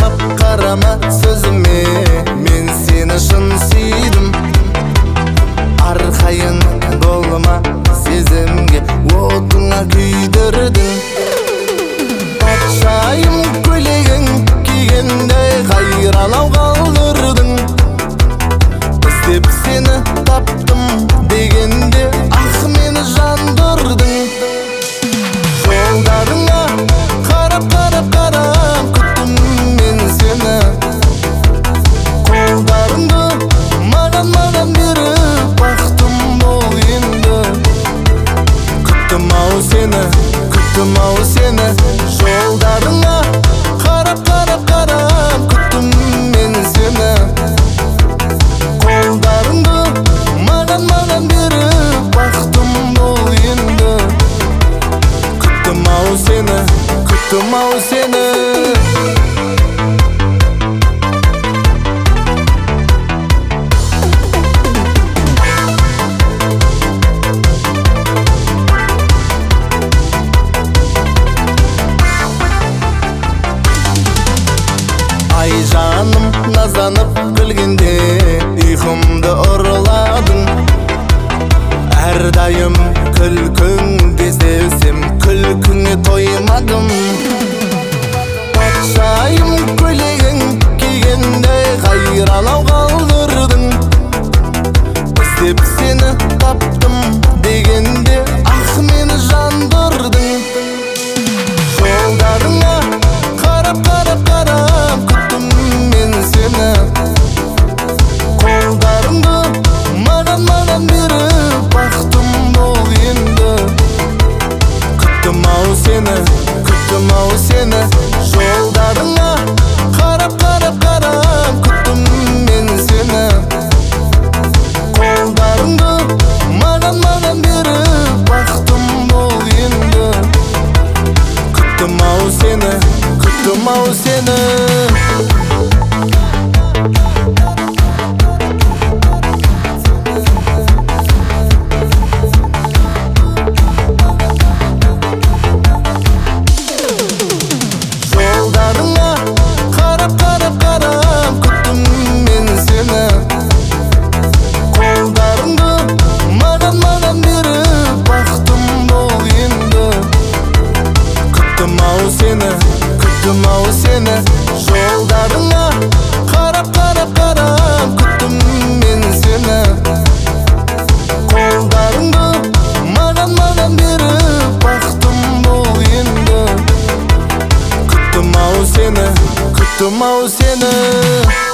Qarab qarama sözüme, men seni şın süydüm. Arxayın bolma sezimge, otuna kүйдірдің. Патшайым көйлегің кигенде қайралау қалдырдың. Іздеп сені таптым дегенде ақ мені жандырдың. Жолдарыңа қарап күттім мен сені. Қолдарыңды маған беріп бақтым бол енді. Күттім ау сені жолдарыңа қарап күттім мен сені. Қолдарыңды маған беріп бақтым бол енді. Күттім ау сені Ай жаным назанып күлгенде ұйқымды ұрладың. Әрдайым күлкіңде sevsем күлкіңе тоймадым. Патшайым көйлегің кигенде қайралау қалдырдың. Іздеп сені таптым дегенде ақ мені жандырдың. Жолдарыңа қарап күттім мен сені. Қолдарыңды маған беріп бақтым бол енді. Күттім ау сені жолдарыңа қарап күттім мен сені. Қолдарыңды маған беріп бақтым бол енді. Күттім ау сені Жолдарыңа қарап күттім мен сені. Қолдарыңды маған беріп бақтым бол енді. Күттім ау сені жолдарыңа қарап күттім мен сені. Қолдарыңды маған беріп бақтым бол енді. Күттім ау сені